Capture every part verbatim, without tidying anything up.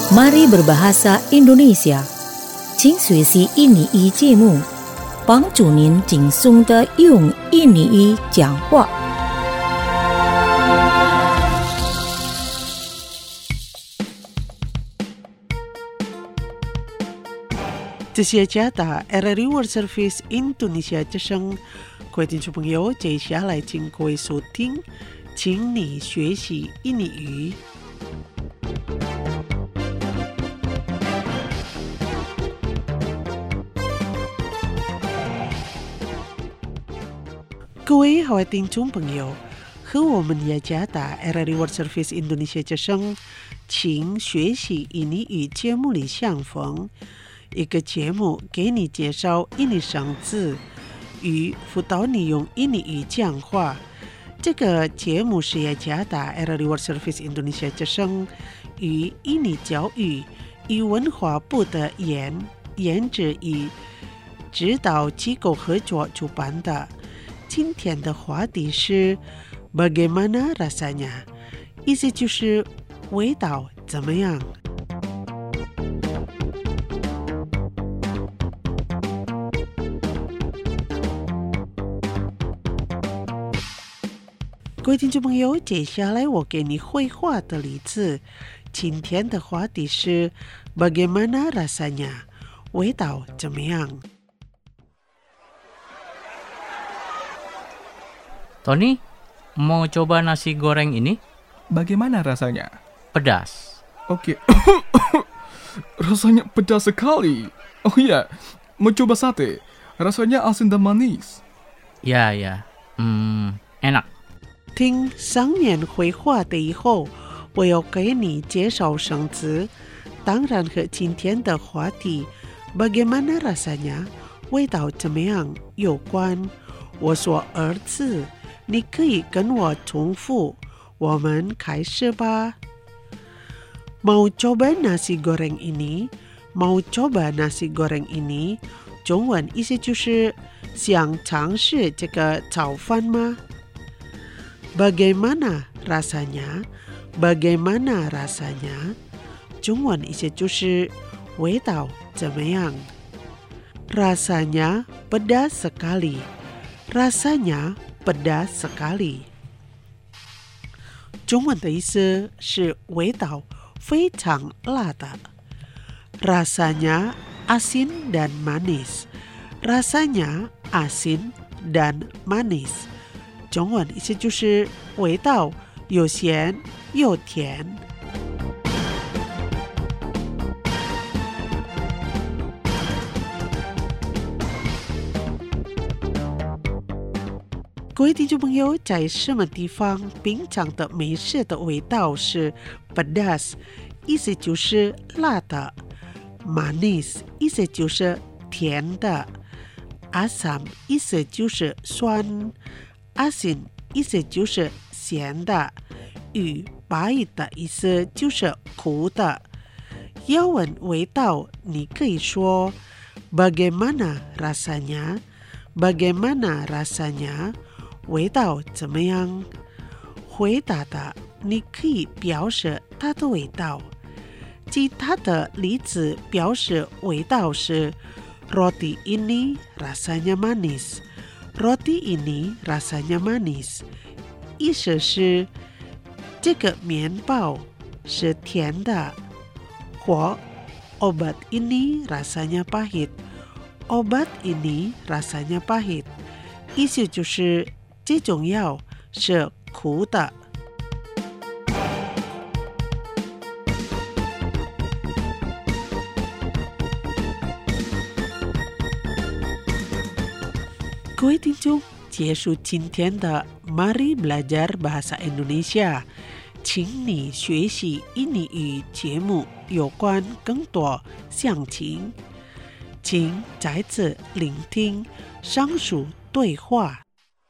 Mari berbahasa Indonesia，请学习印尼语节目，帮助您轻松的用印尼语讲话。 这些家的 R R I World Service Indonesia 之声，各位听众朋友，接下来请各位收听，请你学习印尼语。各位好，听众朋友，和我们雅加达 R R I World Service Indonesia 之声，请学习印尼语节目里相逢。一个节目给你介绍印尼生字与辅导你用印尼语讲话。这个节目是雅加达 R R I World Service Indonesia 之声与印尼教育与文化部的研研制与指导机构合作主办的。今天的话题是 Bagaimana rasanya， 意思就是味道怎么样。各位听众朋友，接下来我给你绘画的例子。今天的话题是 Bagaimana rasanya， 味道怎么样？ Tony, mau coba nasi goreng ini? Bagaimana rasanya? Pedas. Oke. Rasanya pedas sekali. Oh iya, mau coba sate. Rasanya asin dan manis. Ya, ya. Hmm, enak. 听上面绘画的以后，我要给你介绍生词，当然和今天的话题 Bagaimana rasanya 味道怎么样有关。我说二次，你可以跟我重复。我们开始吧。Mau coba nasi goreng ini， mau coba nasi goreng ini， 中文意思就是想尝试这个炒饭吗？Bagaimana rasanya? Bagaimana rasanya? 中文意思就是味道怎么样 Rasanya pedas sekali. Rasanya pedas sekali. 中文的意思是味道非常辣的 Rasanya asin dan manis. Rasanya asin dan manis.中文意思就是味道又咸又甜。各位听众朋友，在什么地方品尝的美食的味道是 pedas， 意思就是辣的 manis 意思就是甜的 asam 意思就是酸asin 意思就是咸的，与白的意思就是苦的。要问味道，你可以说 Bagaimana rasanya？ Bagaimana rasanya？ 味道怎么样？回答的你可以表示它的味道。其他的例子表示味道是 Roti ini rasanya manis。Roti ini rasanya manis， 意思是这个面包是甜的。或 Obat ini rasanya pahit， Obat ini rasanya pahit， 意思就是这种药是苦的。各位听众，结束今天的 Mari Belajar Bahasa Indonesia， 请你学习印尼语节目有关更多详情，请再次聆听上述对话。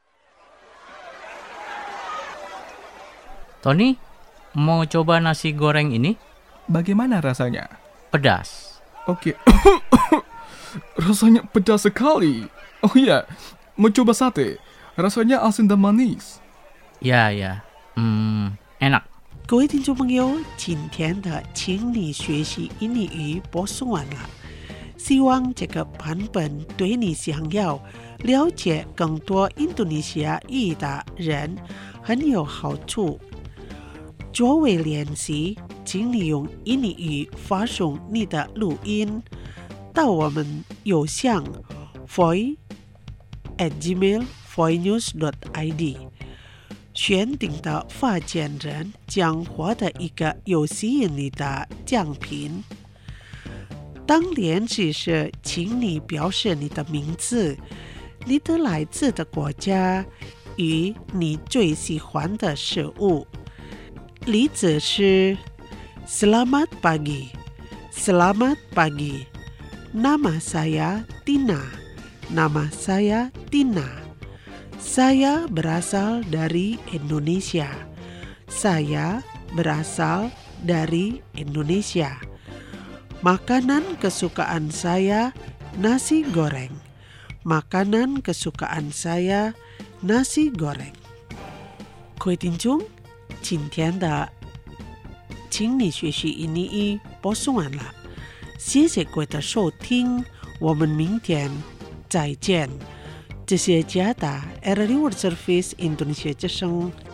Tony, mau coba nasi goreng ini? Bagaimana rasanya? Pedas. Oke. Rasanya pedas sekali. Oh iya. Mau coba sate, rasanya asin dan manis. Ya, ya. Hmm, enak. 各位听众朋友，今天的请你学习印尼语播送完了，希望这个版本对你想要了解更多印度尼西亚语的人很有好处。作为练习，请你用印尼语发送你的录音到我们邮箱 voice at gmail voicenews dot i d， 选定的发件人将获得一个有吸引力的奖品。当练习时，请你表示你的名字、你的来自的国家与你最喜欢的食物。例子是 Selamat pagi, Selamat pagi. Nama saya Tina, Nama saya Tina. Saya berasal dari Indonesia. Saya berasal dari Indonesia. Makanan kesukaan saya nasi goreng. Makanan kesukaan saya nasi goreng. 各位听众，今天的请你学习印尼语播送完了，谢谢各位的收听，我们明天再见。这是加拿大 R R World Service Indonesia 之声